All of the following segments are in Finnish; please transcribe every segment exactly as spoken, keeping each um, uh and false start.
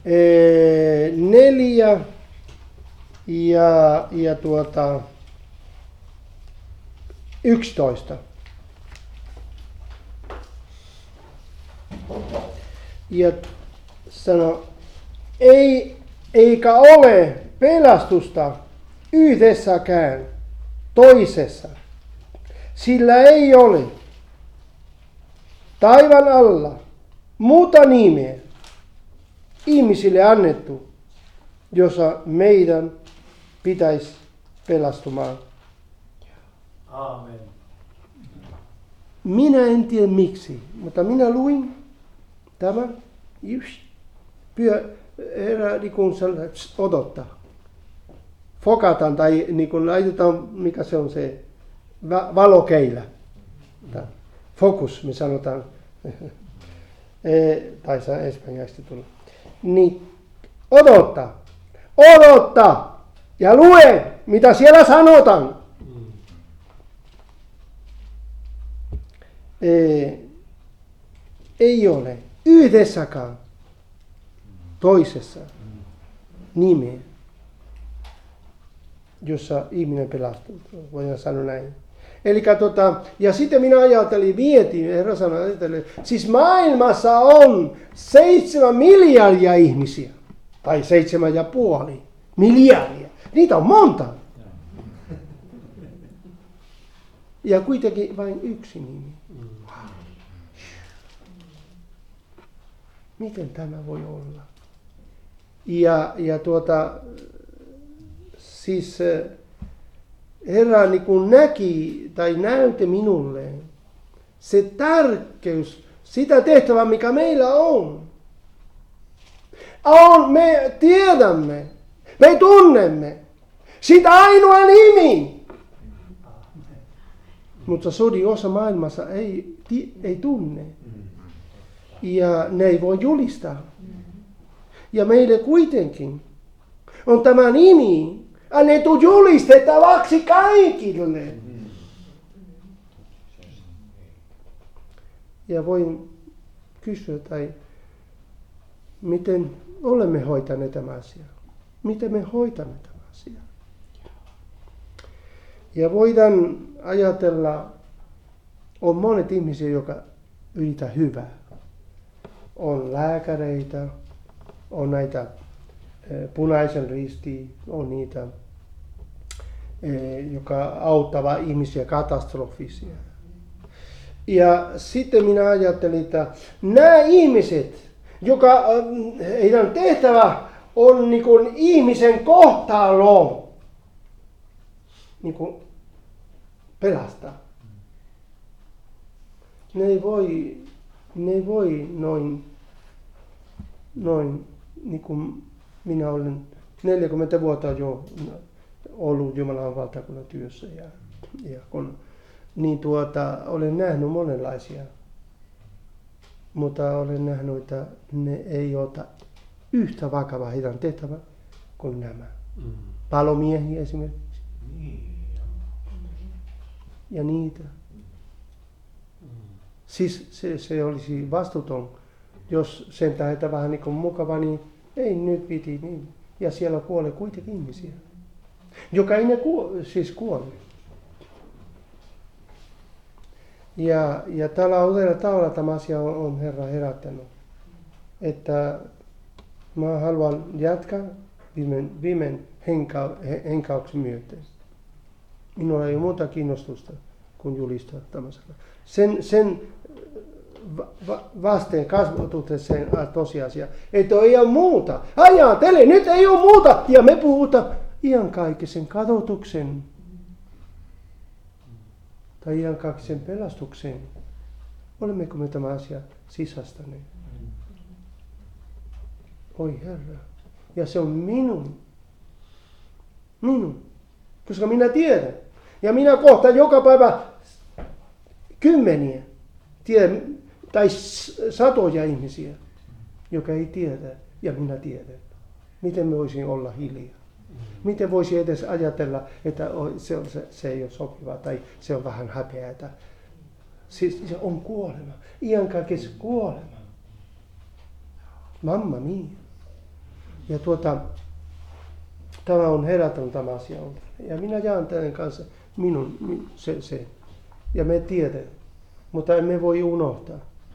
Ee, neljä ja, ja tuota, yksitoista. Ja sano, ei, eikä ole pelastusta yhdessäkään toisessa, sillä ei ole taivaan alla muuta nimeä ihmisille annettu, jossa meidän pitäisi pelastumaan. Aamen. Minä en tiedä miksi, mutta minä luin tämän. Pyö, herra, niin kuin odottaa. Fokataan tai niin kuin laitetaan, mikä se on se va- valokeila. Fokus, me sanotaan. e, tai saa espanjaksi tulla. Niin, odottaa. Odottaa. Ja lue, mitä siellä sanotaan. E, ei ole yhdessäkään toisessa nimeä, jossa ihminen pelastuu. Voidaan sanoa näin. Eli tota, ja sitten minä ajattelin, mietin, herra sanoi, ajattelin, siis maailmassa on seitsemän miljardia ihmisiä, tai seitsemän ja puoli miljardia. Niitä on monta. Ja kuitenkin vain yksi nimi. Miten tämä voi olla? Ja, ja tuota, siis Herra niin kun näki tai näytti minulle se tärkeys, sitä tehtävää, mikä meillä on. on. Me tiedämme, me tunnemme sitä ainoa nimi. Mutta suuri osa maailmassa ei, ei tunne. Ja ne ei voi julistaa. Ja meille kuitenkin on tämä nimi annettu julistettavaksi kaikille. Ja voin kysyä, tai miten olemme hoitaneet tämä asia? Miten me hoitamme tämä asia? Ja voidaan ajatella, on monet ihmisiä, jotka yrittää hyvää. On lääkäreitä, on näitä punaisen risti, on niitä, joka auttava ihmisiä katastrofisia. Ja sitten minä ajattelin, että nämä ihmiset, joka heidän tehtävä on niin kuin ihmisen kohtalo, niin kuin pelastaa. Ne ei voi, ne ei voi noin, noin niin kuin minä olen neljäkymmentä vuotta jo ollut Jumalan valtakunnan työssä ja, ja kun, niin tuota, olen nähnyt monenlaisia, mutta olen nähnyt, että ne ei ota yhtä vakavaa heidän tehtävää kuin nämä. Mm. Palomiehiä esimerkiksi. Mm. Ja niitä. Mm. Siis se, se olisi vastuuton, jos sen tähden vähän niin kuin mukava, niin ei nyt piti niin. Ja siellä kuolee kuitenkin ihmisiä. Jokainen kuole, siis kuolee. Ja, ja tällä uudella tavalla tämä asia on, on Herra herättänyt. Että mä haluan jatkaa viimein, viimein henka, henkauksen myöten. Minulla ei ole muuta kiinnostusta kuin julistaa tämä sana. Sen, sen va, vasten kasvotutte sen tosiasia, että ei ole muuta. Ajattele, nyt ei ole muuta. Ja me puhutaan iankaikkisen kadotuksen tai iankaikkisen pelastuksen. Olemmeko me tämä asia sisästäneet? Oi Herra. Ja se on minun. Minun. Koska minä tiedän. Ja minä kohtaan joka päivä kymmeniä tiedän, tai satoja ihmisiä, joka ei tiedä. Ja minä tiedän. Miten me voisin olla hiljaa? Miten voisi edes ajatella, että se, on, se, se ei ole sopivaa tai se on vähän häpeätä. Siis se on kuolema. Iankaikkis kuolema. Mamma mia. ja tuota, tämä on herättänyt tämä asia. Ja minä jaan teidän kanssa minun, se, se. Ja me tiedämme, mutta emme voi unohtaa.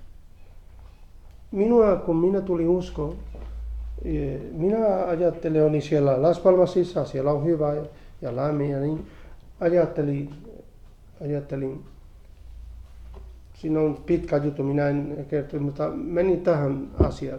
Minua, kun minä tulin uskoon, minä ajattelin, olin siellä Las Palmasissa, siellä on hyvä ja, ja lämmin ja niin. Ajattelin, ajattelin, siinä on pitkä juttu, minä en kertoa, mutta menin tähän asiaan.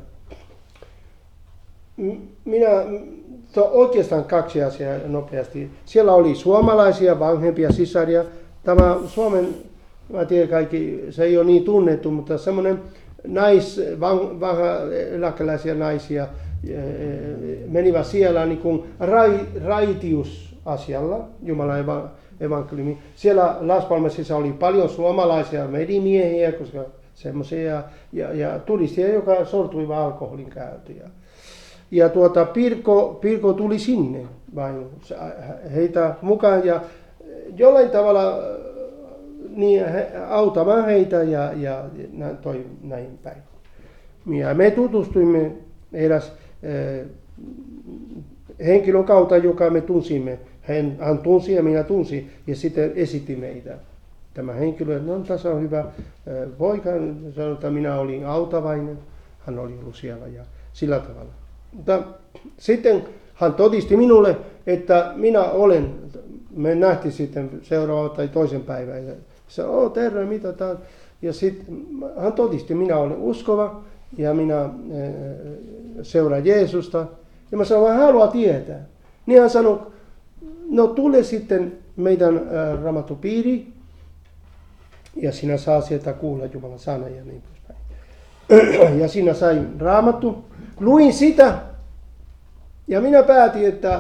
Minä, oikeastaan kaksi asiaa nopeasti. Siellä oli suomalaisia, vanhempia sisaria. Tämä Suomen, mä tiedän kaikki, se ei ole niin tunnettu, mutta semmoinen nais, van, vähän eläkeläisiä naisia menivät siellä niin kuin rai, raitiusasialla, Jumalan evankeliumi. Siellä Las Palmasissa oli paljon suomalaisia medimiehiä, koska semmoisia ja, ja turistia, joka sortui alkoholin käyttöön. Ja tuota, Pirko, Pirko tuli sinne vain heitä mukaan ja jollain tavalla niin, autamaan heitä ja, ja toi näin päin. Ja me tutustuimme eräs eh, henkilön kautta, joka me tunsimme. Hän, hän tunsi ja minä tunsin ja sitten esitti meitä. Tämä henkilö, no tässä on hyvä eh, poika, sanoi, että minä olin autavainen, hän oli ollut siellä ja sillä tavalla. Mutta sitten hän todisti minulle, että minä olen, me nähtiin sitten seuraava tai toisen päivän. Ja sanoi, oh, terve, mitä tämä on. Ja sitten hän todisti, minä olen uskova ja minä äh, seuraan Jeesusta. Ja mä sanoin, hän haluaa tietää. Niin hän sanoi, no tule sitten meidän äh, raamattupiiri ja sinä saa sieltä kuulla Jumalan sana ja niin poispäin. Ja sinä sain raamattu. Luin sitä ja minä päätin, että,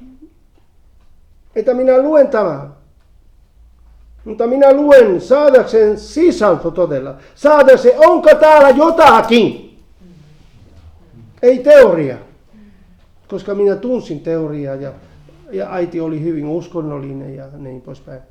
että minä luen tämän. Mutta minä luen saadakseen sisältö todella. Saadakseen, onko täällä jotakin? Ei teoria. Koska minä tunsin teoriaa ja, ja äiti oli hyvin uskonnollinen ja niin poispäin.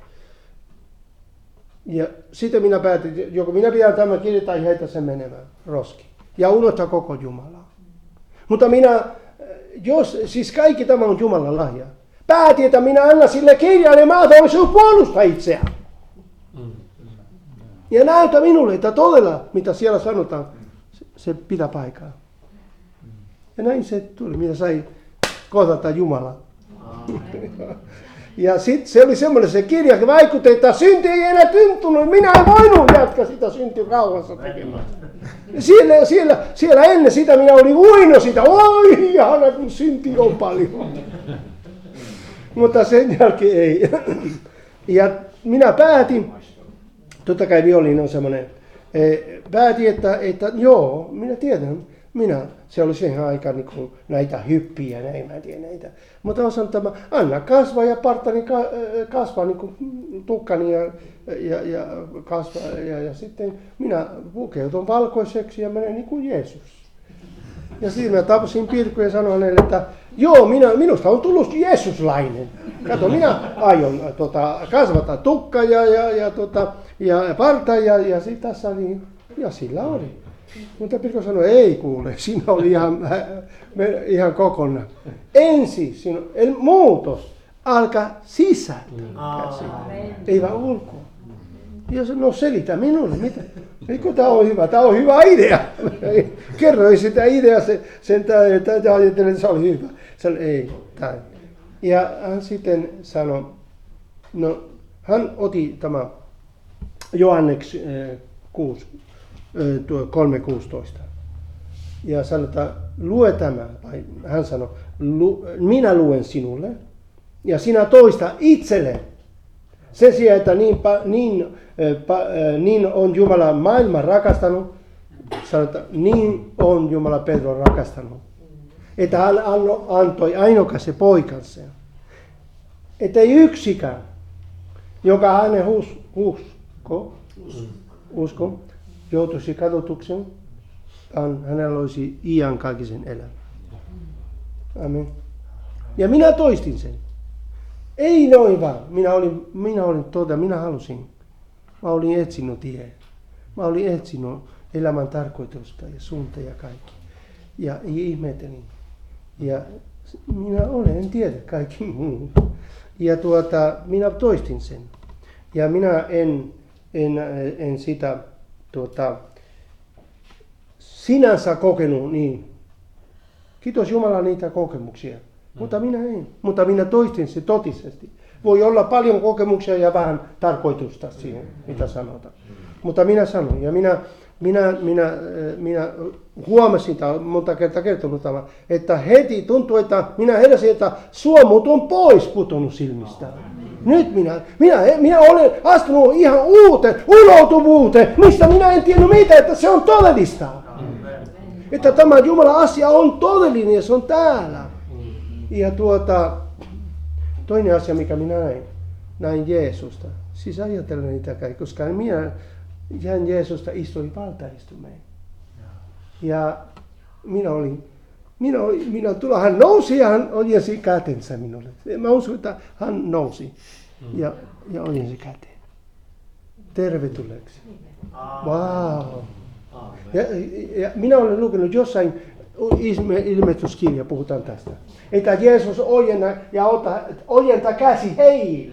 Ja sitten minä päätin, joko minä pidän tämän kirjan tai heitä sen menemään roski. Ja unohtaa koko Jumalaa. Mutta minä, jos, siis kaikki tämä on Jumalan lahja. Päätin, että minä annan sille kirjalle mahdollisuus puolustaa itseään. Ja näytä minulle, että todella, mitä siellä sanotaan, se, se pitää paikkaa. Ja näin se tuli, minä sain kohdata Jumalaa. Ja sitten se oli semmoinen se kirja, että vaikutti, että synti ei enää tuntunut. Minä en voinut jatkaa sitä syntiä rauhassa tekemään. Siellä, siellä, siellä ennen sitä minä olin uino sitä. Oi, ihana kun synti on paljon. Mutta sen jälkeen ei. Ja minä päätin, totta kai violin on semmoinen, päätin, että, että joo, minä tiedän, minä, se oli siihen aikaan niin kuin näitä hyppiä, näin mä en tiedä näitä. Mutta mä sanoin, että anna kasvaa ja partani kasvaa niin kuin tukkani ja, ja, ja kasvaa. Ja, ja sitten minä pukeutun valkoiseksi ja menen niin kuin Jeesus. Ja sitten mä tapasin Pirkku ja sanoin hänelle, että joo, minä, minusta on tullut Jeesuslainen. Kato, minä aion tota, kasvata tukka ja, ja, ja, tota, ja parta ja, ja sit tässä oli, ja sillä oli. Mutta Pirkko sanoi, ei kuule, siinä oli ihan, äh, ihan kokonaan. Ensin siinä, eli muutos alkaa sisältä käsin, ei vaan ulkoa. Ja se, no selitä minulle, mitä? Eikö tämä on hyvä? Tämä on hyvä idea. Kerroin sitä ideaa sen, sen että ajattelin, että se oli hyvä. Sanoin, ei, tämä. Ja hän sitten sanoi, no hän otti tämä Johannes kuusi, kolme kuusitoista. Ja sanoi, että lue tämä. Hän sanoi, minä luen sinulle ja sinä toista itselle. Sen sijaan, että niin, niin, niin on Jumala maailman rakastanut, sanotaan, niin on Jumala Pedro rakastanut. Että hän antoi ainokaisen poikansa. Että ei yksikään, joka hänen usko, usko joutuisi kadotuksen, vaan hänellä olisi iankaikkisen elämän. Amen. Ja minä toistin sen. Ei noin vaan. Minä olin, minä olin toda, minä halusin. Mä olin etsinyt tie. Mä olin etsinyt elämän tarkoitusta ja suunta ja kaikki. Ja ihmettelin. Ja minä olen, en tiedä kaikki muu. Ja tuota, minä toistin sen. Ja minä en, en, en sitä tuota, sinänsä kokenut niin. Kiitos Jumala niitä kokemuksia. Mm. Mutta minä en. Mutta minä toistin se totisesti. Voi olla paljon kokemuksia ja vähän tarkoitusta siihen, mitä sanotaan. Mm. Mutta minä sanon ja minä, minä, minä, minä huomasin, monta kertaa kertonut tämän, että heti tuntui, että minä heräsin, että suomut on pois putonut silmistä. Nyt minä, minä, minä olen astunut ihan uuteen ulottuvuuteen, mistä minä en tiennyt mitä, että se on todellista. Että tämä Jumalan asia on todellinen ja se on täällä. Ja tuota, toinen asia, mikä minä näin, näin Jeesusta. Siis ajattelen niitä kaikki, koska minä jäin Jeesusta istui valtaistumeen. Ja minä olin, minä olin, minä tuli, hän nousi ja hän ojensi kätensä minulle. Mä uskon, että hän nousi ja, ja ojensi käteen. Tervetulleeksi. Wow. Ja, ja minä olen lukenut jossain ilmestyskirja, puhutaan tästä. Että Jeesus ojenna ja ota, ojentaa käsi heille.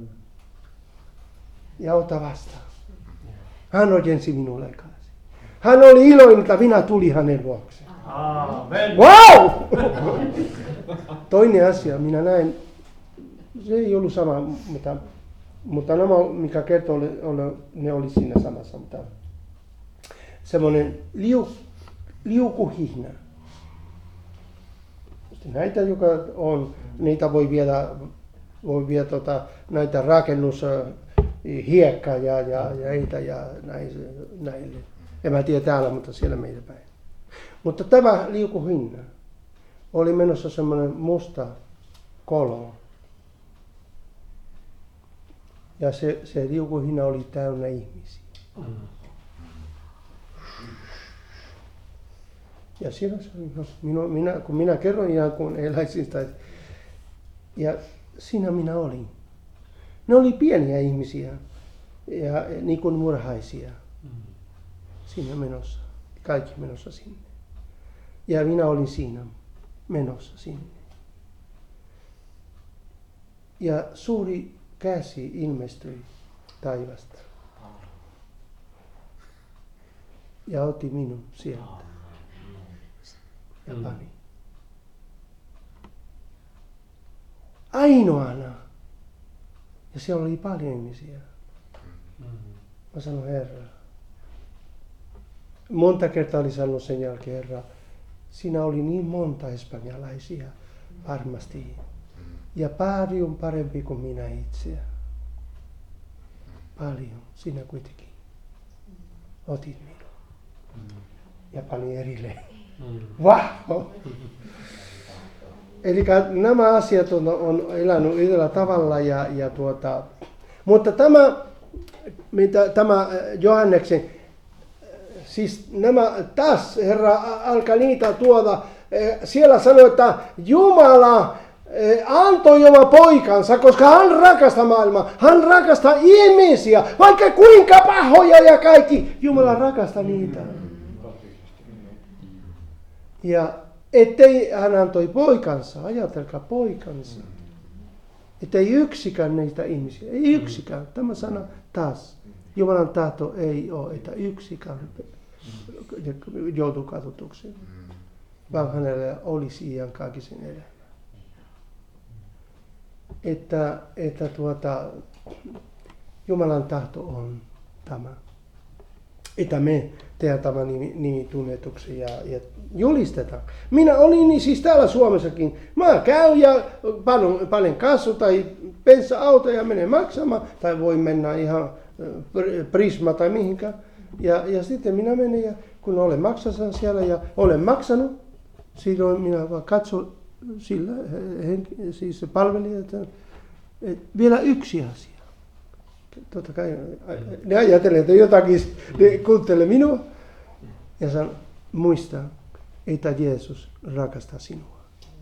Ja ota vastaan. Hän ojensi minulle käsi. Hän oli iloinen, että minä tulin hänen luokseen. Amen. Wow! Toinen asia, minä näin, se ei ollut sama, mutta, mutta nämä, mikä kertoo, ne oli siinä samassa. Mutta semmoinen liu, liukuhihna. Näitä, joka on, niitä voi viedä, voi viedä tota, näitä rakennushiekkaa ja, ja, ja, ja, ja näille. En mä tiedä täällä, mutta siellä meillä päin. Mutta tämä liukuhihna oli menossa semmoinen musta kolo. Ja se, se liukuhihna oli täynnä ihmisiä. Ja siinä se oli, minä, minä, kun minä kerron ihan kun eläisin sitä, ja siinä minä olin. Ne oli pieniä ihmisiä, ja niin kuin murhaisia. Siinä menossa, kaikki menossa sinne. Ja minä olin siinä menossa sinne. Ja suuri käsi ilmestyi taivasta. Ja otti minun sieltä. Ja pani. Ainoana. Ja siellä oli paljon ihmisiä. Mä sanoin, Herra. Monta kertaa oli sanonut sen jälkeen, Herra. Siinä oli niin monta espanjalaisia varmasti. Ja paljon parempi kuin minä itse. Paljon. Sinä kuitenkin otit minun. Ja pani erilleen. Wow! Eli nämä asiat on, on elänyt yhdellä tavalla. Ja, ja tuota, mutta tämä, mitä, tämä Johanneksen, siis nämä taas Herra alkaa niitä tuoda. Siellä sanoi, että Jumala antoi oma poikansa, koska hän rakastaa maailmaa. Hän rakastaa ihmisiä, vaikka kuinka pahoja ja kaikki. Jumala rakastaa niitä. Ja ettei hän antoi poikansa, ajatelkaa poikansa. Ettei yksikään niistä ihmisiä, ei yksikään. Tämä sana taas. Jumalan tahto ei ole, että yksikään joutuu katutukseen. Vaan hänellä olisi iankaikkisen elämä. Että, että tuota, Jumalan tahto on tämä. Että me tehdään tämän nimitunnetuksen ja, ja julistetaan. Minä olin siis täällä Suomessakin. Mä käyn ja paljon, paljon kasvu tai bensa-auto ja menen maksamaan. Tai voi mennä ihan Prisma tai mihinkään. Ja, ja sitten minä menen ja kun olen maksassa siellä ja olen maksanut. Silloin minä vaan katson sillä, siis palvelija, että vielä yksi asia. Totta kai ne ajattelee, että jotakin ne kuuntelee minua ja sanon, muista, että Jeesus rakastaa sinua.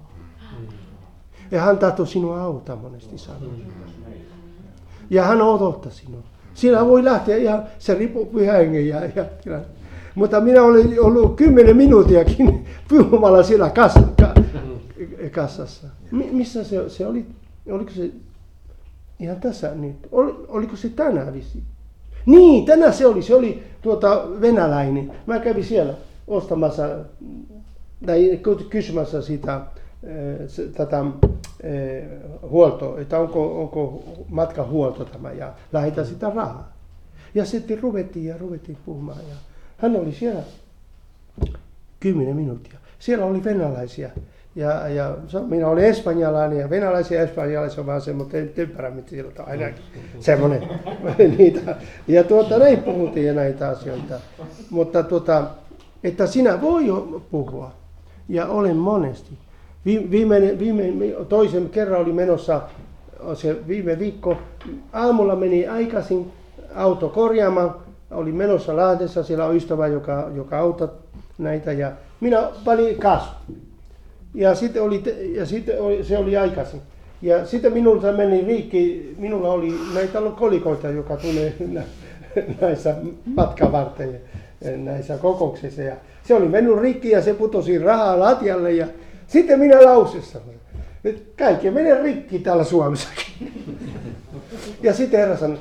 Ja hän tahtoo sinua auttaa monesti sanoa. Ja hän odottaa sinua. Siinä voi lähteä ihan, se riippuu pyhän hengen ja, ja, ja. Mutta minä olen ollut kymmenen minuutiakin puhumalla siellä kas, kassassa. Mi- missä se, se oli? Oliko se ihan tässä nyt? Ol, oliko se tänään vissi? Niin, tänään se oli. Se oli tuota venäläinen. Mä kävin siellä ostamassa tai kysymässä sitä se, tätä eh, huoltoa, että onko, onko matkahuolto tämä ja lähetän sitä rahaa. Ja sitten ruvettiin ja ruvettiin puhumaan. Ja hän oli siellä kymmenen minuuttia. Siellä oli venäläisiä. Ja, ja minä olen espanjalainen ja venäläisiä ja espanjalaisia on vähän semmoinen temperamentti sieltä ainakin. Semmoinen niitä. Ja tuota, näin puhuttiin ja näitä asioita. Mutta tuota, että sinä voi puhua. Ja olen monesti. Viime, viime, toisen kerran oli menossa se viime viikko. Aamulla meni aikaisin auto korjaamaan. Oli menossa Lahdessa. Siellä on ystävä, joka, joka auttaa näitä. Ja minä panin kasvu. Ja sitten, oli, ja sitten oli, se oli aikaisin. Ja sitten minulta meni rikki. Minulla oli näitä kolikoita, joka tulee näissä matkan varten näissä kokouksissa. Ja se oli mennyt rikki ja se putosi rahaa latjalle. Ja sitten minä lausessa. Kaikki menee rikki täällä Suomessakin. Ja sitten Herra sanoi,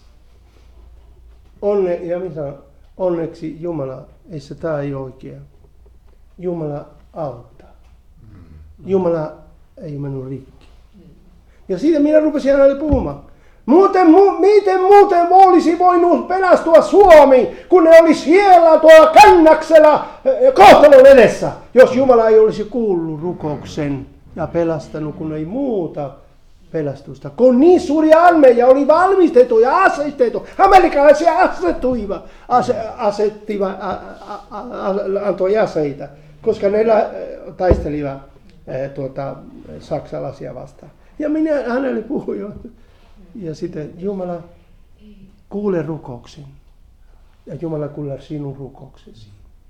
Onne, ja minä sanon, onneksi Jumala, ei se tämä ei oikein. Jumala auttaa. Jumala ei mennyt rikki. Ja siitä minä rupesin hänelle puhumaan. Muuten, mu, miten muuten olisi voinut pelastua Suomi, kun ne olisi siellä tuolla Kannaksella kohtalon edessä, jos Jumala ei olisi kuullut rukouksen ja pelastanut, kun ei muuta pelastusta. Kun niin suuri armeija oli valmistettu ja asetettu, amerikkalaisia asettuivat, ase, asettivat, a, a, a, a, antoi aseita, koska ne taistelivat eh, tuota, saksalaisia vastaan. Ja minä hänelle puhuin. Ja sitten Jumala kuule rukouksen. Ja Jumala kuulee sinun rukouksesi.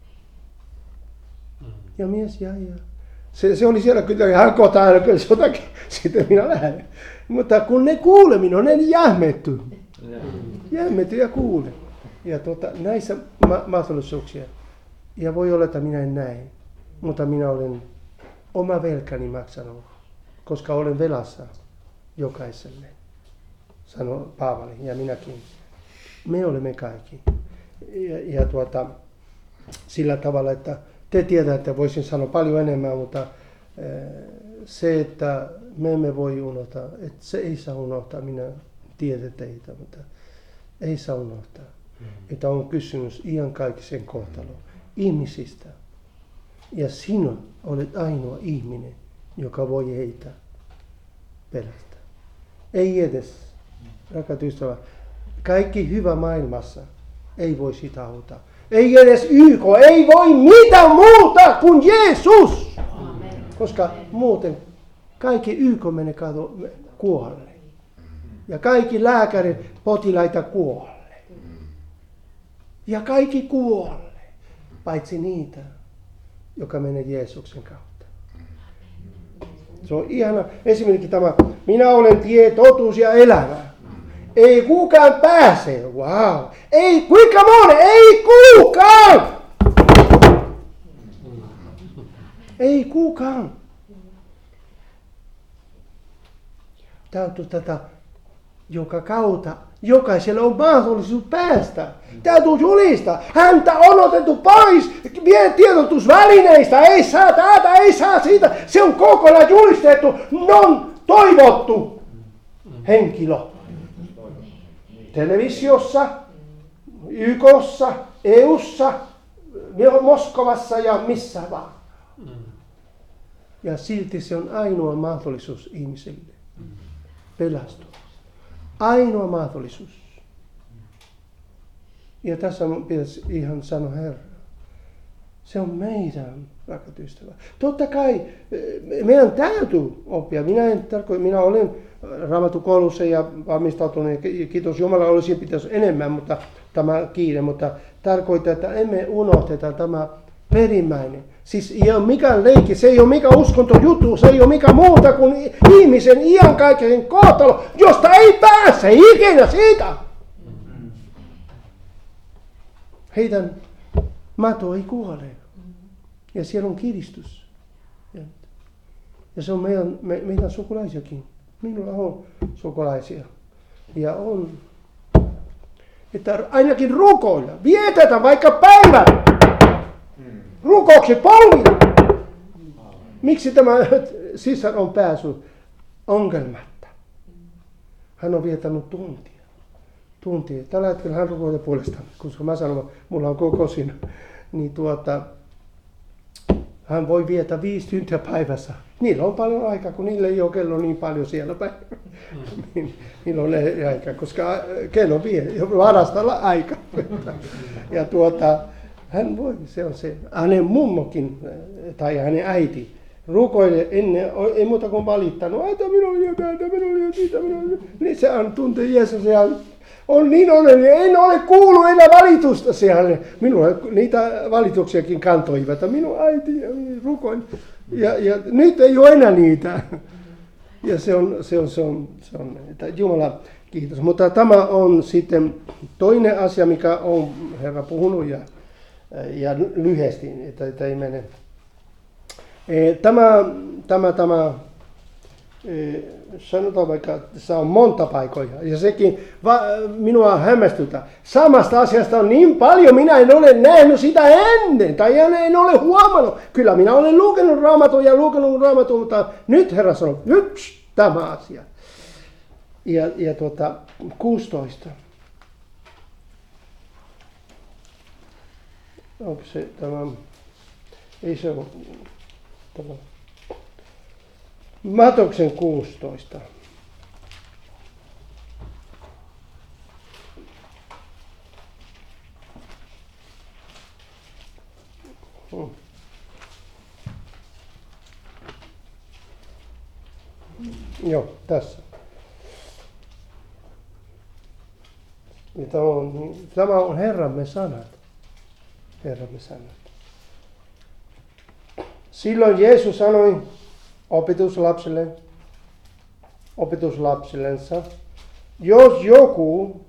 Ja mies jäi. Ja se, se oli siellä kyllä hän kohta aina kyllä jotakin. Sitten minä lähden. Mutta kun ne kuule minua, ne jähmetty. Jähmetty ja kuule. Ja tuota, näissä ma- mahdollisuuksia. Ja voi olla, että minä en näe. Mutta minä olen oma velkani maksanut. Koska olen velassa jokaiselle. Sanoi Paavali ja minäkin. Me olemme kaikki. Ja, ja tuota, sillä tavalla, että te tiedätte, että voisin sanoa paljon enemmän, mutta se, että me emme voi unohtaa, että se ei saa unohtaa, minä tiedän teitä, mutta ei saa unohtaa, että on kysymys iankaikkisen kohtalo ihmisistä. Ja sinä olet ainoa ihminen, joka voi heitä pelastaa. Ei edes, rakkaat ystävät, kaikki hyvä maailmassa ei voi sitä auttaa. Ei edes Y K, ei voi mitään muuta kuin Jeesus. Amen. Koska muuten kaikki Y K menee kato kuolle. Ja kaikki lääkärit potilaita kuolle. Ja kaikki kuolle, paitsi niitä, joka menee Jeesuksen kautta. Se on ihana. Esimerkiksi tämä, minä olen tie, totuus ja elämä. Ei kukaan pääse. Wow. Ei kuinka moni, ei kukaan. Ei kukaan. Täytyy tätä joka kautta. Jokaisella on mahdollisuus päästä. Täytyy julistaa. Häntä on otettu pois tiedotusvälineistä. Ei saa täältä, ei saa siitä. Se on kokonaan julistettu. Non toivottu henkilö. Televisiossa, Y K:ssa, E U:ssa, Moskovassa ja missä vaan. Ja silti se on ainoa mahdollisuus ihmisille pelastua. Ainoa mahdollisuus. Ja tässä pitäisi ihan sanoa Herra. Se on meidän, rakkaat ystävät. Totta kai meidän täytyy oppia. Minä en tarkoita, minä olen Raamattukoulussa ja valmistautunut. Kiitos Jumala, olisin pitäisi enemmän, mutta tämä kiire. Mutta tarkoittaa, että emme unohteta tämä perimmäinen. Siis ei ole mikään leikki, se ei ole mikään uskontojuttu, se ei ole mikään muuta kuin ihmisen iankaikkisen kohtalo, josta ei pääse ikinä siitä. Heidän mato ei kuole. Ja siellä on kiristys. Ja se on meidän, me, meidän sukulaisiakin. Minulla on sukulaisia. Ja on. Että ainakin rukoilla. Vietetään vaikka päivän. Rukouksen polvilla. Miksi tämä sisar on päässyt ongelmatta? Hän on vietänyt tuntia. Tuntia. Tällä hetkellä hän rukoilee puolestaan, koska mä sanon, että mulla on koko siinä. Niin tuota, hän voi vietä viisi tuntia päivässä. Niillä on paljon aikaa, kun niillä ei ole kello niin paljon siellä päin. Mm. Niillä on aikaa, koska kello vie, varastalla aika. Ja tuota, hän voi, se on se. Hänen mummokin, tai hänen äiti, rukoilee ennen, ei muuta kuin valittanut, että minulla on jotain, minulla on jotain, minulla on jotain. Niin se on tuntee Jeesus ja on niin onnellinen, en ole kuullut enää valitusta siellä. Minulla niitä valituksiakin kantoivat, että minun äiti rukoili. Ja, ja nyt ei ole enää niitä. Ja se on, se on, se on, se on että Jumala kiitos. Mutta tämä on sitten toinen asia, mikä on Herra puhunut ja, ja lyhyesti, että, että ei mene. Tämä, tämä, tämä sanotaan vaikka, että se on monta paikoja. Ja sekin va, minua hämmästyttää. Samasta asiasta on niin paljon, minä en ole nähnyt sitä ennen. Tai en ole huomannut. Kyllä minä olen lukenut Raamatun ja lukenut Raamatun, mutta nyt Herra sanoo, nyt tämä asia. Ja, ja tuota, kuusitoista. Onko se tämä, ei se ole tämä. Matoksen kuusitoista. Hmm. Joo, tässä. Ja tämä on, tämä on Herramme sanat. Herramme sanat. Silloin Jeesus sanoi opetuslapsille, opetuslapsillensa, jos joku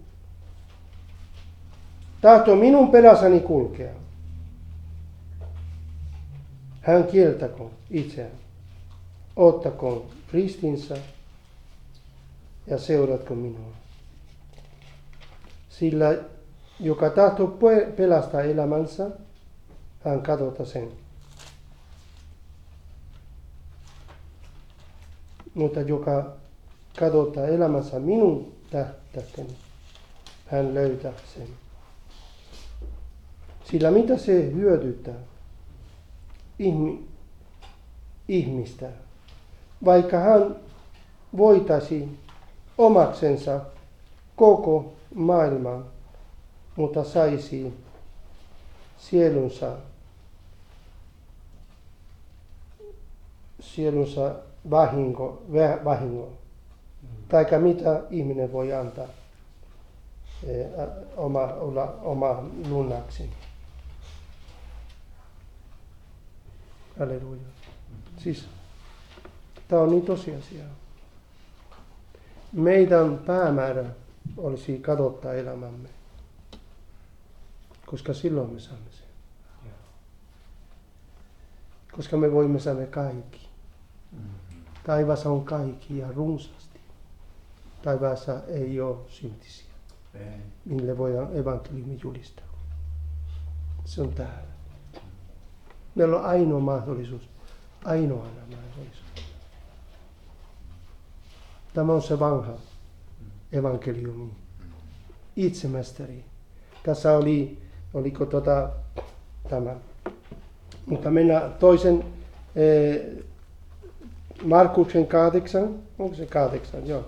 tahtoo minun perässäni kulkea, hän kieltäkoon itseään, ottakoon ristinsä ja seuratko minua. Sillä joka tahtoo pelastaa elämänsä, hän kadota sen. Mutta joka kadottaa elämänsä minun tähtästäni, hän löytää sen. Sillä mitä se hyödyttää ihmi, ihmistä, vaikka hän voitaisi omaksensa koko maailman, mutta saisi sielunsa, sielunsa vahingo, vahingo. Mm. Taikka mitä ihminen voi antaa eh, oma, olla, oma lunnaksi. Halleluja. Siis, tämä on niin tosiasia. Meidän päämäärä olisi kadottaa elämämme, koska silloin me saamme sen. Koska me voimme saada kaikki. Taivaassa on kaikki ja runsaasti. Taivaassa ei ole syntisiä, mille voidaan evankeliumi julistaa. Se on täällä. Meillä on ainoa mahdollisuus. Ainoana mahdollisuus. Tämä on se vanha evankeliumi. Itsemestari. Tässä oli, oliko tota, tämä. Mutta mennään toisen eh, Markuksen kahdeksan. Onko se kahdeksan? Joo.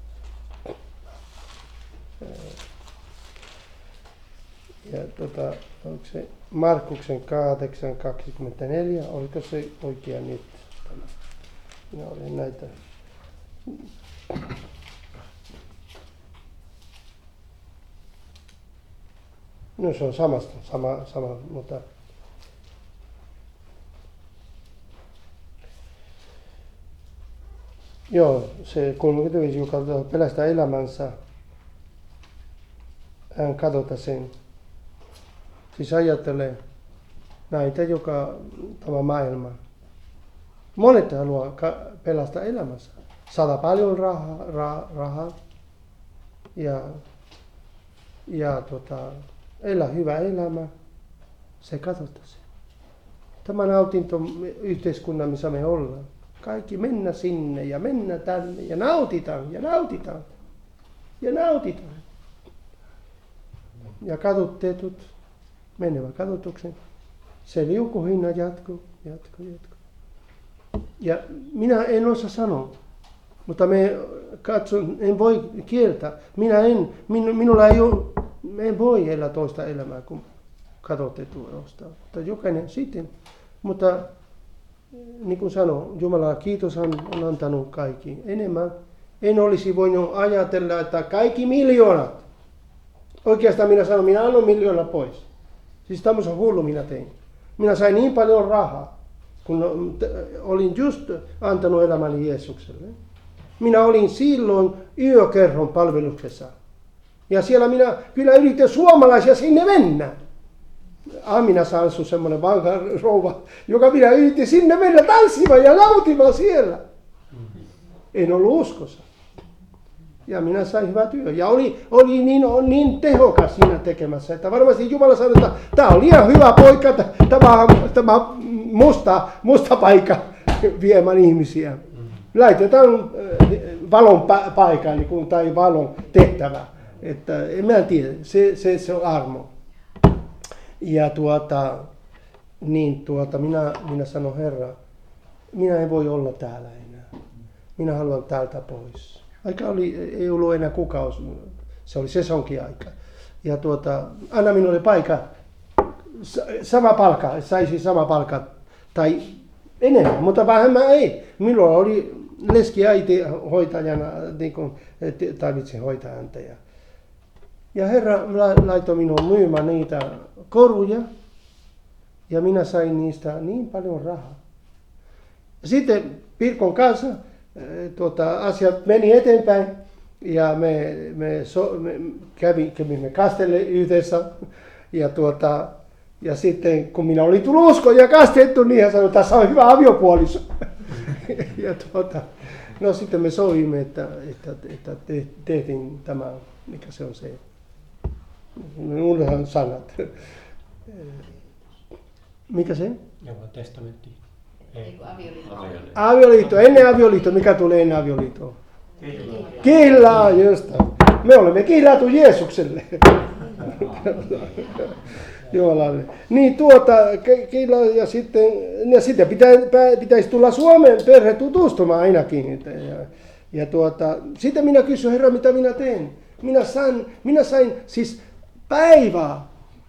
Ja tota, onko se Markuksen kahdeksan kaksikymmentäneljä? Oliko se oikea nyt? Minä olen näitä. No se on samasta, sama, sama, mutta joo, se kolmekymmentäviisi, joka pelastaa elämänsä, hän kadota sen. Siis ajattelee näitä, joka tämä maailma, Monet haluaa pelastaa elämänsä. Saada paljon rahaa, rahaa, rahaa ja, ja tota, elää hyvä elämä. Se katsotaan se. Tämä nautinto yhteiskunnan, missä me ollaan. Kaikki mennä sinne ja mennä tänne ja nautitaan ja nautitaan ja nautitaan. Ja katutteetut menevät katutuksen. Se liukuhinna jatkuu, jatkuu, jatkuu. Ja minä en osaa sanoa, mutta me katson, en voi kieltää. Minä en, minu, minulla ei ole, en voi elää toista elämää kuin katotetuista. Mutta jokainen sitten. Mutta niin kuin sanoin, Jumala kiitos on antanut kaikki enemmän. En olisi voinut ajatella, että kaikki miljoonat. Oikeastaan minä sanon, minä annan miljoona pois. Siis tämmöisen hullu minä tein. Minä sain niin paljon rahaa, kun olin just antanut elämäni Jeesukselle. Minä olin silloin yökerhon palveluksessa. Ja siellä minä kyllä yritin suomalaisia sinne mennä. Amina Sansu, semmoinen vanha rouva, joka minä yritin sinne mennä tanssimaan ja nautimaan siellä. En ollut uskossa. Ja minä sain hyvä työ. Ja oli, oli niin, niin tehokas siinä tekemässä, että varmasti Jumala sanoi, että tämä on liian hyvä poika, tämä, tämä musta, musta paikka viemään ihmisiä. Laitetaan valon paikkaan niin tai valon tehtävä. Että en mä tiedä, se, se, se on armo. Ja tuota, niin tuota, minä, minä sanon, Herra, minä en voi olla täällä enää. Minä haluan täältä pois. Aika oli, ei ollut enää kuukausi, se oli sesonkiaika. Ja tuota, anna minulle paikka, sama palkka, saisi sama palkka tai enemmän, mutta vähemmän ei. Minulla oli leskiäiti hoitajana, niin kuin tarvitsin hoitaa häntä. Ja Herra laittoi minun myymään niitä koruja ja minä sain niistä niin paljon rahaa. Sitten Pirkon kanssa tuota, asiat meni eteenpäin ja me, me, so, me kävi, kävimme kastelle yhdessä ja, tuota, ja sitten kun minä olin tullut uskoon ja kastettu, niin hän sanoi, että tässä on hyvä aviopuoliso. Ja tuota, no sitten me sovimme, että, että, että te, tehtiin tämä, mikä se on se, unohdan sanat. Mikä se? Joka testamentti. Ei kun avioliitto. Avioliitto. Ennen avioliitto. Mikä tulee ennen avioliittoa? Kihla, just. Me olemme kihlattu Jeesukselle. Jumalalle. Niin tuota, kihla ja sitten, ja sitten pitä, pitäisi tulla Suomen perhe tutustumaan ainakin. Ja, ja tuota, sitten minä kysyin, Herra, mitä minä teen? Minä sain, minä sain siis päivää.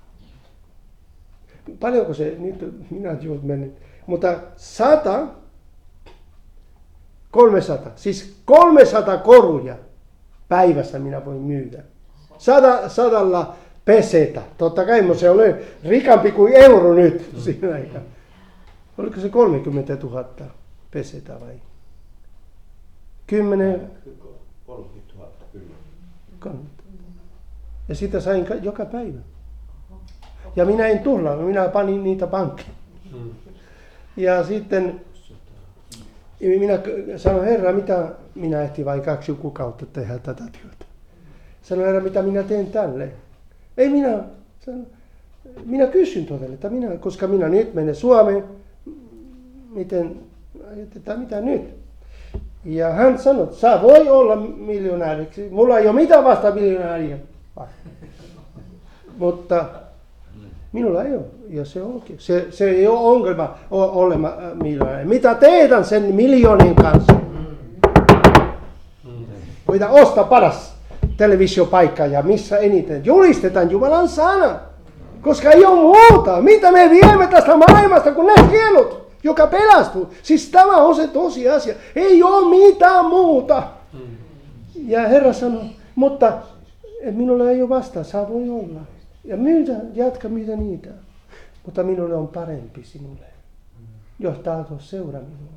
Paljonko se, nyt minä juuri menin, mutta sata, kolmesataa, siis kolmesataa koruja päivässä minä voin myydä. Sada, sadalla pesetä. Totta kai se oli rikampi kuin euro nyt siinä aikaan. Oliko se kolmekymmentätuhatta pesetä vai? Kymmenen? kolmekymmentätuhatta kyllä. Ja sitä sain joka päivä. Ja minä en tulla, minä panin niitä pankkiin. Mm. Ja sitten minä sanoin, Herra, mitä minä ehtin vai kaksi kuukautta tehdä tätä työtä. Sanoin, Herra, mitä minä teen tälle? Ei minä, sanoin, minä kysyn todella, että minä, koska minä nyt menen Suomeen, miten, että mitä nyt? Ja hän sanoi, että sä voi olla miljonääriksi, mulla ei ole mitään vasta miljonääriä. Mutta minulla ei ole, ja se onkin. Se, se ei ole ongelma olema miljonääri. Mitä tehdään sen miljoonin kanssa? Voidaan ostaa paras televisiopaikka ja missä eniten. Julistetaan Jumalan sana, koska ei ole muuta. Mitä me viemme tästä maailmasta, kun ne kielut, joka pelastuu. Siis tämä on se tosiasia. Ei ole mitään muuta. Ja Herra sanoi, mutta minulla ei ole vastaa, saa voi olla. Ja myydä, jatka myydä niitä. Mutta minulle on parempi sinulle, jos tahdot seuraa minua.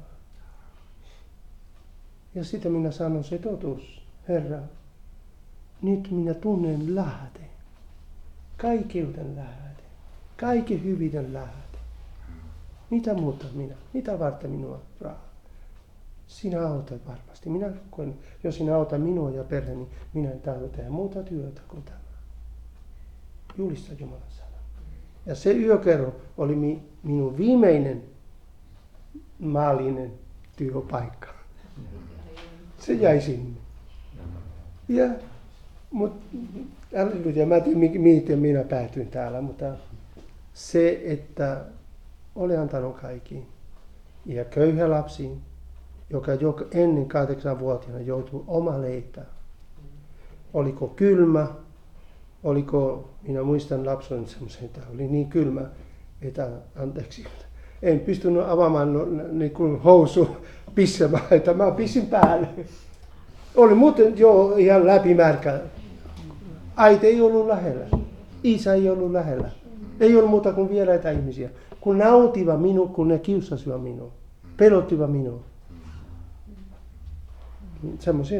Ja sitten minä sanon se totuus, Herra, nyt minä tunnen lähde. Kaikkeuden lähde. Kaiken hyvyyden lähde. Mitä muuta minä? Mitä varten minua rahaa? Sinä autat varmasti. Minä, kun, jos sinä autat minua ja perheeni, minä en tahdo tehdä muuta työtä kuin tämä. Julista Jumalan sana. Ja se yökerro oli mi, minun viimeinen maallinen työpaikka. Se jäi sinne. Ja, mutta mä en tiedä, miten minä päätyin täällä, mutta se, että olen antanut kaikkiin. Ja köyhä lapsi, joka jo ennen kahdeksanvuotiaana joutui oma leipään. Oliko kylmä, oliko, minä muistan lapsen semmoisen, että oli niin kylmä, että anteeksi, en pystynyt avaamaan no, niin kuin housu pissemään, että mä pissin päälle. Oli muuten jo ihan läpimärkä. Äiti ei ollut lähellä, isä ei ollut lähellä. Ei ollut muuta kuin vieraita ihmisiä. Kun nautivat minua, kun ne kiusasivat minua, pelottivat minua. Semmoisia.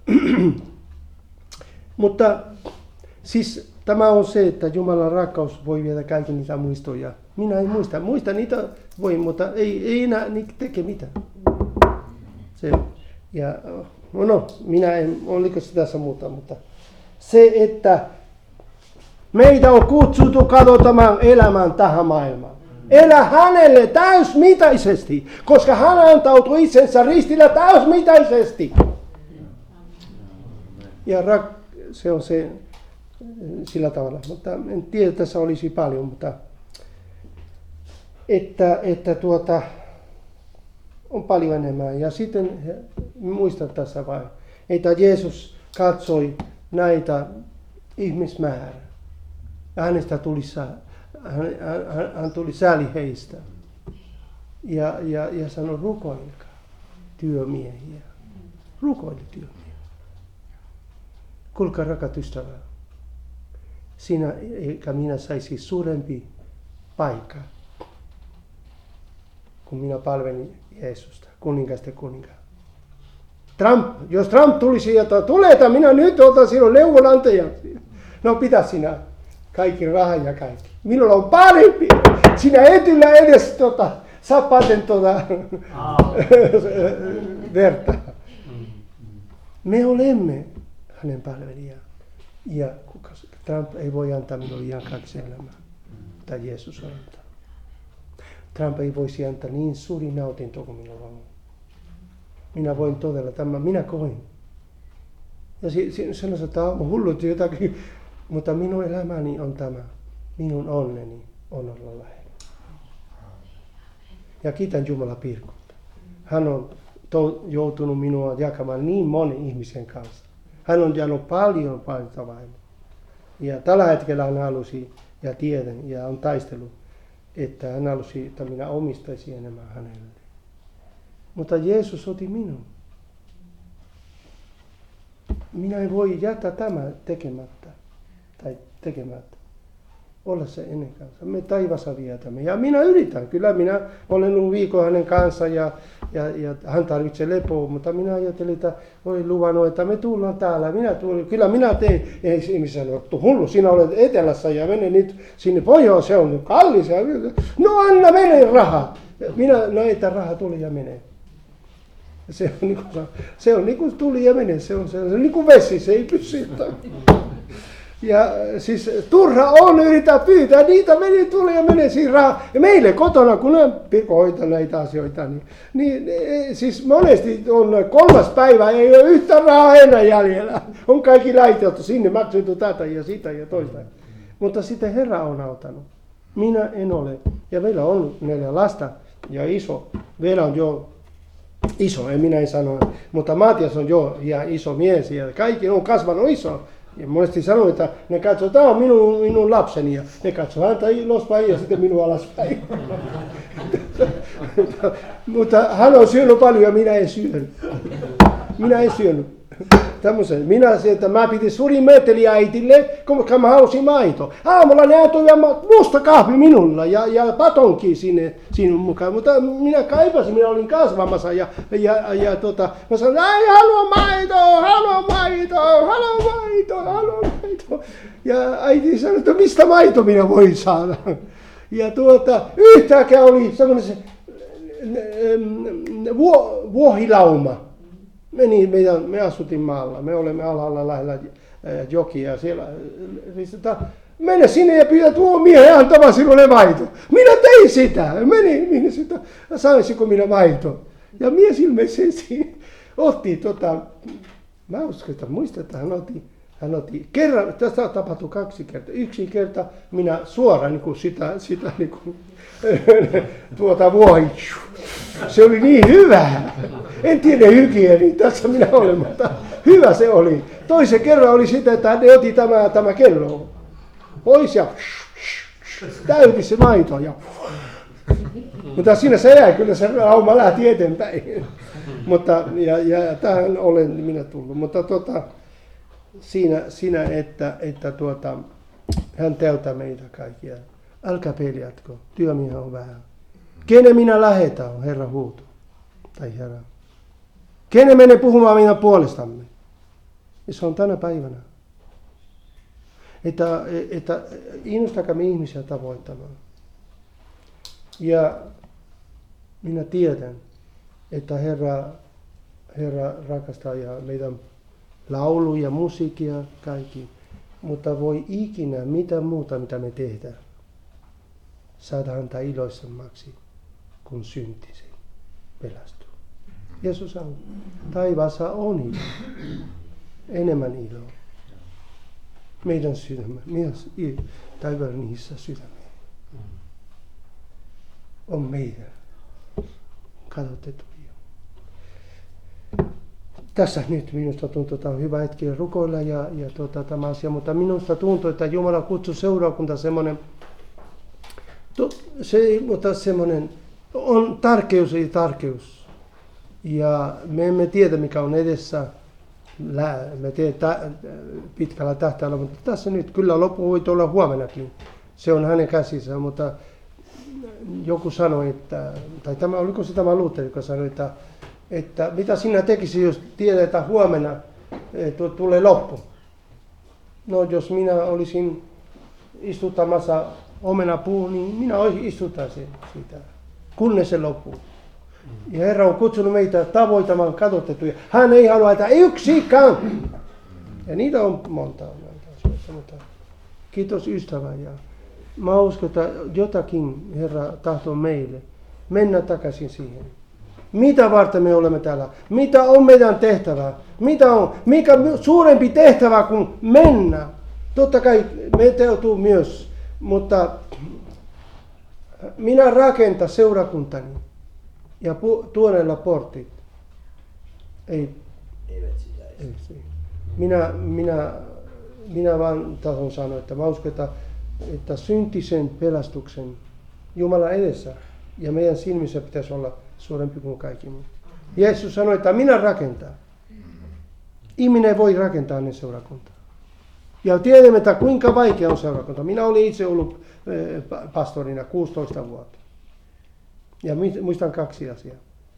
Mutta siis tämä on se, että Jumalan rakkaus voi viedä kaikki niitä muistoja. Minä en muista. Muista niitä voi, mutta ei, ei enää teke mitään. Se, ja, no, no, minä en, oliko se tässä muuta, mutta se, että meitä on kutsuttu katsomaan elämään tähän maailmaan. Elä hänelle täysmitaisesti, koska hän antautui itsensä ristillä täysmitaisesti. Ja rak, se on se sillä tavalla, mutta en tiedä, että tässä olisi paljon, mutta että, että tuota, on paljon enemmän. Ja sitten muistan tässä vain, että Jeesus katsoi näitä ihmismäärää. Ja hänestä tuli, hän, hän, hän tuli sääli heistä. Ja, ja, ja sanoi, rukoilkaa työmiehiä. Rukoile työmiehiä. Kuulkaa rakat ystävää. Sinä eikä minä saisi suurempi paikka, kun minä palvelin Jeesusta, kuninkaista kuninkaan. Trump, jos Trump tulisi ja tulee, että minä nyt otan sinun neuvonantajaksi. No pitä sinä kaikki rahaa ja kaikki. Minulla on parempi. Sinä et yllä edes tota, saa patentoida verta. Me olemme hänen palvelijaa. Ja Trump ei voi antaa minulle ihan kaksi elämää, mitä Jeesus on antanut. Trump ei voisi antaa niin suuri nautinto kuin minulla on. Minä voin todella tämän, minä koin. Ja sanoisin, että on hullut jotakin, mutta minun elämäni on tämä. Minun onneni on olla lähellä. Ja kiitän Jumala Pirkulta. Hän on to, joutunut minua jakamaan niin monen ihmisen kanssa. Hän on jakanut paljon, paljon tavaraa. Ja tällä hetkellä hän halusi, ja tiedän, ja on taistellut, että hän halusi, että minä omistaisin enemmän hänelle. Mutta Jeesus otti minun. Minä en voi jättää tämä tekemättä, tai tekemättä. Olla se ennen kanssa. Me taivassa vietämme. Ja minä yritän. Kyllä minä olen ollut viikon hänen kanssa ja, ja, ja hän tarvitsee lepoa, mutta minä ajattelin, että voi luvannut, että me tullaan täällä. Minä tulin. Kyllä minä tein. Ei ihmisiä sanottu, hullu, sinä olet etelässä ja mene nyt sinne pohjoon, se on kallis. No anna mene rahaa. Minä, no että raha tuli ja menee. Se on niin kuin, se on niin kuin tuli ja menee. Se on, se on niin kuin vesi, se ei pysy. Ja siis turha on yrittää pyytää, niitä meni, tuli ja menee siinä rahaa. Ja meille kotona, kun on Pirkko hoitaa näitä asioita, niin, niin siis monesti on kolmas päivä, ei ole yhtä rahaa enää jäljellä. On kaikki laitettu sinne, maksettu tätä ja sitä ja toista. Mutta sitten Herra on auttanut. Minä en ole. Ja meillä on neljä lasta ja iso. Vielä on jo iso, en minä en sano. Mutta Matias on jo ja iso mies ja kaikki on kasvanut iso. Ja monesti sanoo, että ne katsoo, että tämä on minun, minun lapseni, ja ne katsoo häntä ulospäin ja sitten minun alaspäin. Mutta hän on syönyt paljon ja minä en syönyt. Minä en syönyt. Tämmöisen. Minä sanoin, että mä pidin suuri meteli äitille, koska mä halusin maito. Aamulla ne antoi musta kahvi minulla ja, ja patonki sinne sinun mukaan. Mutta minä kaipasin, minä olin kasvamassa ja, ja, ja tota, mä sanoin, ai halua maito, halua maito, halua maito, halua maito. Ja äiti sanoi, että mistä maito minä voin saada. Ja tuota, yhtäkään oli semmoinen se, vuo, vuohilauma. Meni, meidän, me asutin maalla, me olemme alhaalla lähellä jokia ja siellä ristetaan. Mene sinne ja pyydä tuo miehen antamaan sinulle maito. Minä tein sitä. Menin, minä sitä, saisinko minä maito. Ja mies ilmeisesti otti, tota, mä uskon, että muistetaan, hän otti, hän otti kerran, tästä tapahtui kaksi kertaa. Yksi kerta minä suoraan niin kuin sitä, sitä niin kuin, tuota vuohi. Se oli niin hyvä. En tiedä hygieni, tässä minä olen, mutta hyvä se oli. Toisen kerran oli sitä, että hän otti tämä, tämä kello pois ja täytti se maito. Ja, mutta siinä se jäi, kyllä se lauma lähti eteenpäin. Mutta, ja, ja tähän olen minä tullut. Mutta tota, siinä, siinä, että, että tuota, hän täyttää meitä kaikkia. Älkää peljätkö, työmiehen on vähän. Kenen minä lähetän, on Herra huuto. Tai Herra. Kenen menee puhumaan meidän puolestamme? Ja se on tänä päivänä. Että, että innostakamme ihmisiä tavoittamaan. Ja minä tiedän, että Herra, Herra rakastaa ja meidän lauluja, musiikkia, kaikki. Mutta voi ikinä mitä muuta, mitä me tehdään, saada häntä iloisemmaksi, kun syntisi pelastuu. Jeesus sanoo, taivaassa on ilo, enemmän iloa. Meidän sydämä, myös taivaan niissä sydämiä. On meidän. Katsotte tuo. Tässä nyt minusta tuntuu, että on hyvä hetki rukoilla ja, ja tuota, tämä asia, mutta minusta tuntuu, että Jumala kutsui seurakunta semmoinen, se, mutta semmoinen on tärkeys ei tärkeys. Ja me emme tiedä mikä on edessä. Me teemme pitkällä tähtäillä, mutta tässä nyt kyllä loppu voi olla huomenakin. Se on hänen käsissä, mutta joku sanoi, että, tai tämä, oliko se tämä Luther, joka sanoi, että, että mitä sinä tekisi, jos tiedät, että huomenna tulee loppu. No jos minä olisin istuttamassa omenapuun, niin minä istuttaisin sitä, kunnes se loppuu. Ja Herra on kutsunut meitä tavoittamaan kadotettuja. Hän ei halua, että yksikään. Ja niitä on monta. monta Kiitos ystävä. Ja mä uskon, että jotakin Herra tahtoo meille. Mennä takaisin siihen. Mitä varten me olemme täällä? Mitä on meidän tehtävä? Mitä on? Mikä suurempi tehtävä kuin mennä? Totta kai me teutuu myös. Mutta minä rakentan seurakuntani. Ja pu- tuonella portit. Ei. Eivät sitä Ei. Minä, minä, minä vaan tahdon sanoa, että mä uskon, että, että syntisen pelastuksen Jumala edessä ja meidän silmissä pitäisi olla suurempi kuin kaikki muu. Jeesus sanoi, että minä rakentan. Ihminen voi rakentaa ennen seurakuntaa. Ja tiedämme, että kuinka vaikea on seurakunta. Minä olin itse ollut pastorina kuusitoista vuotta. Ja muistan kaksi asiaa.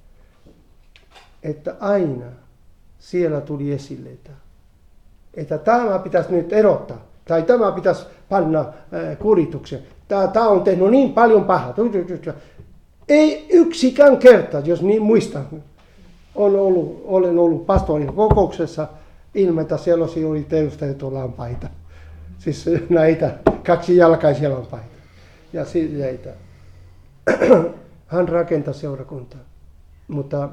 Että aina siellä tuli esille, että, että tämä pitäisi nyt erottaa. Tai tämä pitäisi panna äh, kuritukseen. Tämä, tämä on tehnyt niin paljon pahaa. Ei yksikään kerta, jos niin muistan. Olen ollut, olen ollut pastorin kokouksessa ilman, että siellä oli teurastettu lampaita. Siis näitä kaksijalkaisia lampaita. Ja siitä. Hän rakentaa seurakuntaa, mutta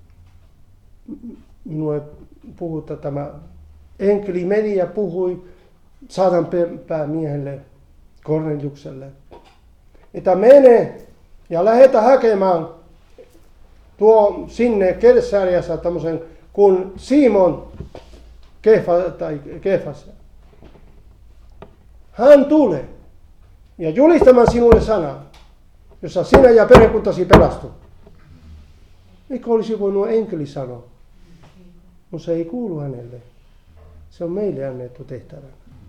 minulle puhutaan tämä enkeli meni ja puhui saatan päämiehelle Korneliukselle, että mene ja lähetä hakemaan tuo sinne Kersääriässä tämmöisen kuin Simon Kefa, tai Kefas. Hän tulee ja julistamaan sinulle sanan, jossa sinä ja perhekuntasi pelastuu. Eikö olisi voinut enkeli sanoa? Mutta se ei kuulu hänelle. Se on meille annettu tehtävä.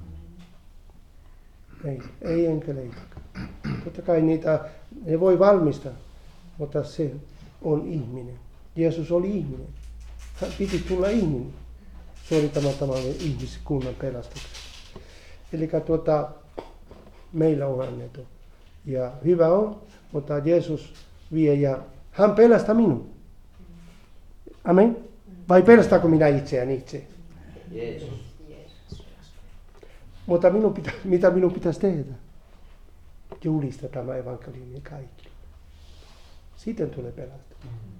Ei, ei enkeleitä. Totta kai niitä, ne voi valmistaa, mutta se on ihminen. Jeesus oli ihminen. Hän piti tulla ihminen suorittamaan tämän ihmiskunnan pelastuksen. Eli tuota, meillä on annettu. Ja hyvä on, mutta Jeesus vie ja hän pelastaa minun. Amen. Vai pelastaako minä itseäni itse? Jeesus. Mutta minun pitä, mitä minun pitäisi tehdä? Julistaa tämä evankeliumi kaikille. Sitten tulee pelastaa.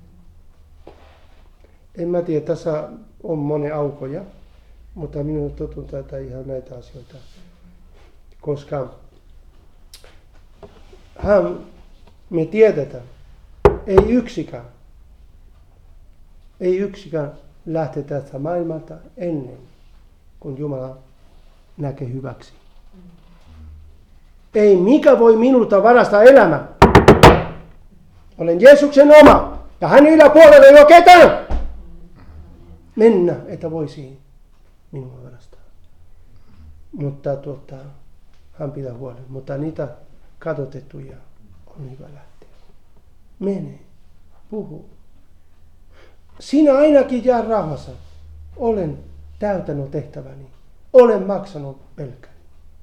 En mä tiedä, tässä on monen aukoja, mutta minun totun tätä ihan näitä asioita. Koska hän, me tiedetään, ei yksikään, ei yksikään lähte tästä maailmalta ennen, kun Jumala näkee hyväksi. Ei mikä voi minulta varastaa elämää. Olen Jeesuksen oma ja hän yläpuolella ei ole ketään. Mennä, että voisi minua varastaa. Mutta tuota, hän pitää huolen. Mutta niitä kadotettuja on hyvä lähteä. Mene, puhu. Sinä ainakin jää rauhassa. Olen täytänyt tehtäväni. Olen maksanut pelkäni.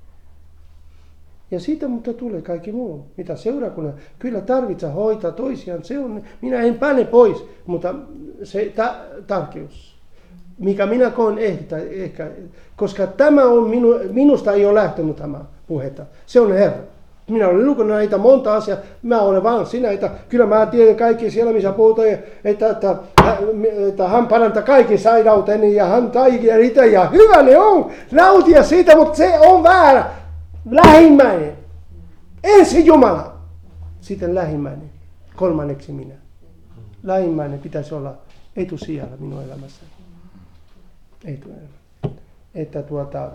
Ja siitä mutta tulee kaikki muu. Mitä seurakunnan kyllä tarvitsee hoitaa toisiaan. Se on, minä en pane pois, mutta se ta- tarkeus. Mikä minä koen ehkä, ehkä, koska tämä on minu, minusta ei ole lähtenyt tämä puhetta. Se on Herra. Minä olen lukenut näitä monta asiaa. Mä olen vaan sinä, että kyllä mä tiedän kaikki siellä, missä puhutaan, että, että, että hän parantaa kaikki sairauteni ja hän taikia niitä ja hyvä ne on. Nautia siitä, mutta se on väärä. Lähimmäinen. Ensin Jumala. Sitten lähimmäinen. Kolmanneksi minä. Lähimmäinen pitäisi olla etusijalla minun elämässäni. Etuelämä. Että tuota...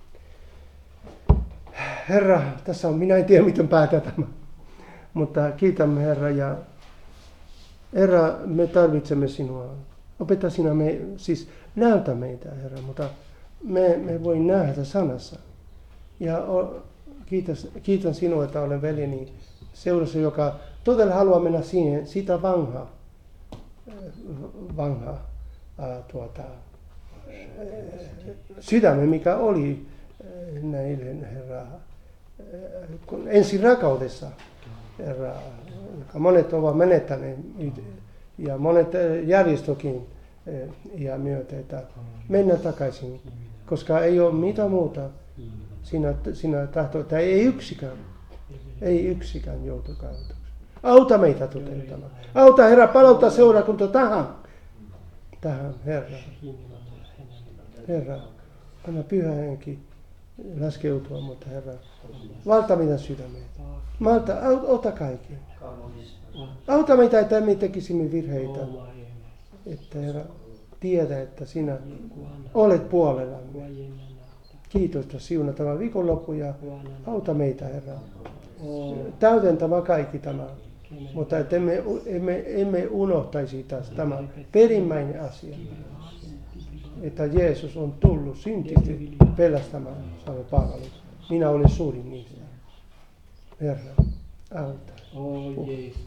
Herra, tässä on, minä en tiedä miten päätä tämä, mutta kiitämme Herra ja Herra, me tarvitsemme sinua. Opeta sinä, me, siis näytä meitä Herra, mutta me, me voi nähdä sanassa. Ja o, kiitos, kiitän sinua, että olen veljeni seurassa, joka todella haluaa mennä siihen, sitä vanhaa, vanhaa äh, tuota, äh, sydämen, mikä oli näille, Herra, ensin rakkaudessa, Herra, joka monet ovat menettäneet ja monet järjestökin ja myötä, että mennä takaisin, koska ei ole mitään muuta siinä, siinä tahtoa, että ei yksikään, ei yksikään joutu kautta. Auta meitä toteuttamaan. Auta Herra, palauttaa seurakunta tähän, tähän Herra. Herra, anna Pyhä Henki laskeutua, mutta Herra, valta meidän sydämeen. Malta, ota kaiken. Auta meitä, että me tekisimme virheitä. Että Herra, tiedä, että sinä olet puolellamme. Kiitos, että siunaa tämän viikonloppu ja auta meitä, Herra. Täydentämään kaikki tämä. Mutta että emme, emme, emme unohtaisi taas tämä perimmäinen asia. Että Jeesus on tullut syntisti pelastamaan sanoi Paavali. Minä olen suurin niistä. Herra, auta. Oh,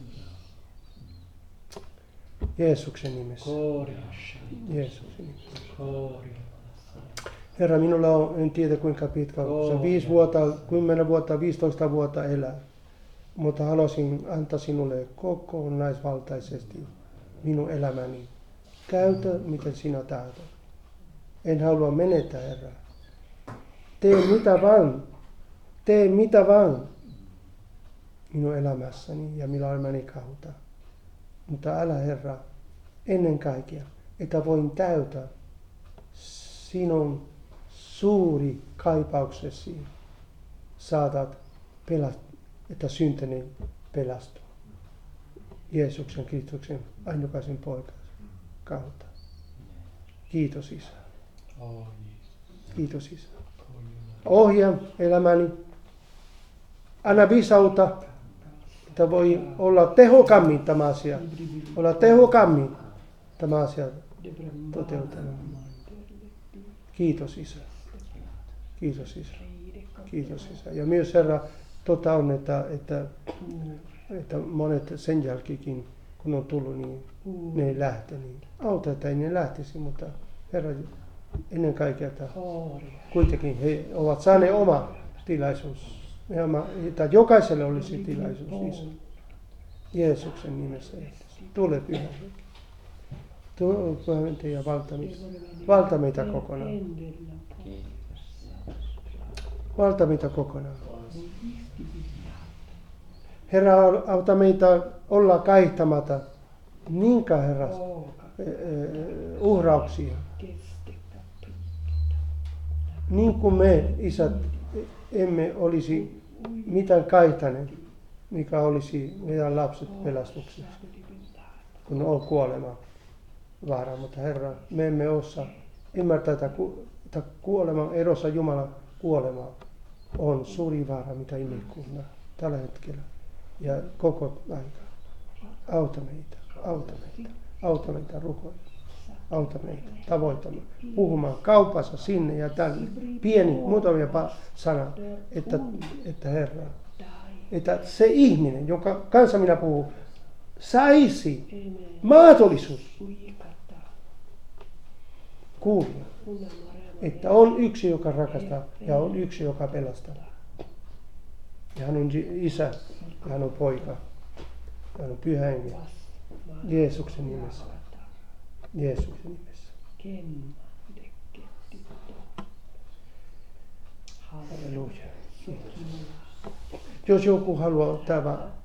Jeesuksen nimessä. Jeesuksen nimessä. Herra, minulla on, en tiedä kuinka pitkä, se on viisi vuotta, kymmenen vuotta, viisitoista vuotta elää. Mutta haluaisin antaa sinulle kokonaisvaltaisesti minun elämäni. Käytä, miten sinä tahdot. En halua menettää, Herra. Tee mitä vaan. Tee mitä vaan minun elämässäni ja minun elämäni kautta. Mutta älä, Herra, ennen kaikkea, että voin täytä sinun suuri kaipauksesi. Saatat pelast, että syntini pelastuu. Jeesuksen Kristuksen ainokaisen poikansa kautta. Kiitos, Isä. Kiitos, Isä. Ohjaa elämäni. Anna viisautta, että voi olla tehokkaammin tämä asia. Olla tehokkaammin tämä asia toteutetaan. Kiitos, Isä. Kiitos, Isä. Kiitos, Isä. Ja myös, Herra, totta on, että, että, että monet sen jälkeenkin, kun on tullut, niin ne ei lähte. Niin auta, että ei ne lähtisi, mutta Herra, ennen kaikkea, että kuitenkin he ovat saaneet oma tilaisuus Ja mä, että jokaiselle olisi tilaisuus, Isä. Jeesuksen nimessä. Tule Pyhä Henki. Tule Pyhä Henki ja valta meitä. Valta meitä kokonaan. Valta meitä kokonaan. Herra, auta meitä olla kaihtamatta niinkään, Herra, uhrauksia. Niin kuin me, isät, emme olisi mitään kaihtaneet, mikä olisi meidän lapset pelastuksessa, kun on kuolema vaara. Mutta Herra, me emme osaa ymmärtää, että kuoleman erossa Jumalan kuolema on suuri vaara, mitä ihmiskunnan tällä hetkellä ja koko aika. Auta meitä, auta meitä, auta meitä rukoilla. Auta meitä tavoittamaan, puhumaan kaupassa sinne ja tänne. Pieni, muutamia sana, että, että Herra, että se ihminen, jonka kanssa minä puhun, saisi mahdollisuus kuulla, että on yksi, joka rakastaa ja on yksi, joka pelastaa. Ja hän on isä, ja hän on poika, ja hän on Pyhä Henki. Jeesuksen nimessä. Jeesuksen nimessä. Halleluja. Jos joku haluaa ottaa